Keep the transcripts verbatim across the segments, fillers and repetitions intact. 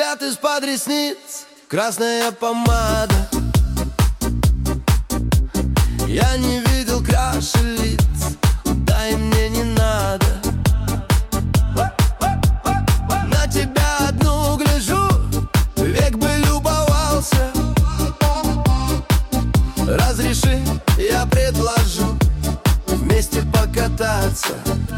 Бежат из-под ресниц красная помада. Я не видел краше лиц, да и мне не надо. На тебя одну гляжу, век бы любовался. Разреши, я предложу вместе покататься.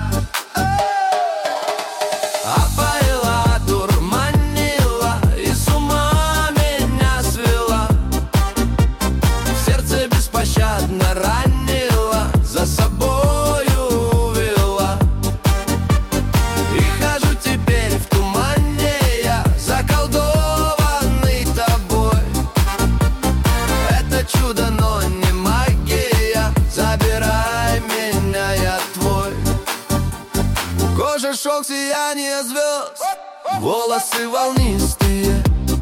Опоила, дурманила и с ума меня свела. В сердце беспощадно ранила, за собою увела. И хожу теперь в тумане я, заколдованный тобой. Это чудо, но не магия. Забирай меня, я твой. Кожа шелк, сияние звезд, волосы волнистые.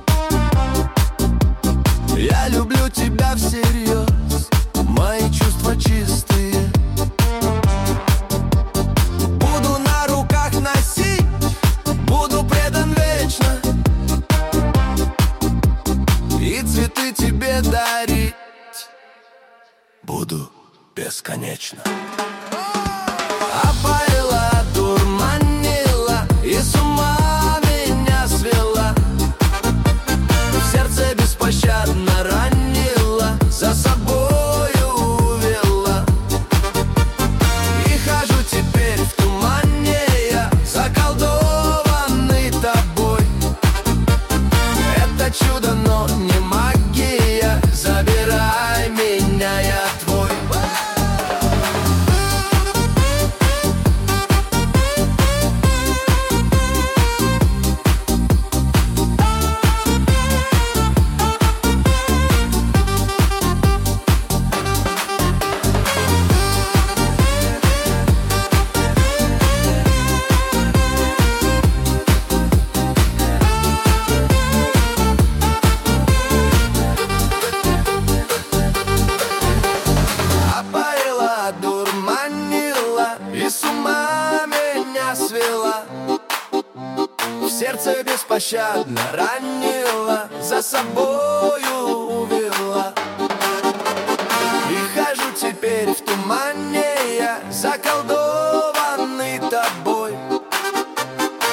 Я люблю тебя всерьез, мои чувства чистые. Буду на руках носить, буду предан вечно, и цветы тебе дарить буду бесконечно. Опоила, дурманила и с ума меня свела. В сердце беспощадно ранила, за собою увела. И хожу теперь в тумане я, заколдованный тобой. Это чудо, но не магия. Забирай меня, я твой. И с ума меня свела. В сердце беспощадно ранила, за собою увела. И хожу теперь в тумане я, заколдованный тобой.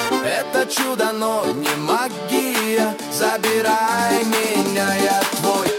Это чудо, но не магия. Забирай меня, я твой.